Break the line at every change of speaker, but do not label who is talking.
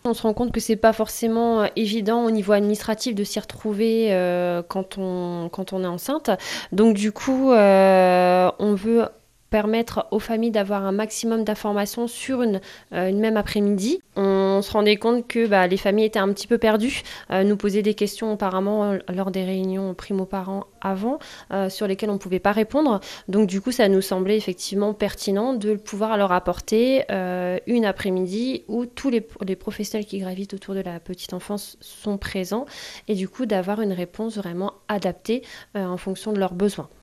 on se rend compte que c'est pas forcément évident au niveau administratif de s'y retrouver quand on est enceinte. Donc du coup, on veut permettre aux familles d'avoir un maximum d'informations sur une même après-midi. On se rendait compte que les familles étaient un petit peu perdues, nous posaient des questions apparemment lors des réunions primo-parents avant, sur lesquelles on ne pouvait pas répondre. Donc du coup, ça nous semblait effectivement pertinent de pouvoir leur apporter une après-midi où tous les professionnels qui gravitent autour de la petite enfance sont présents et du coup d'avoir une réponse vraiment adaptée en fonction de leurs besoins.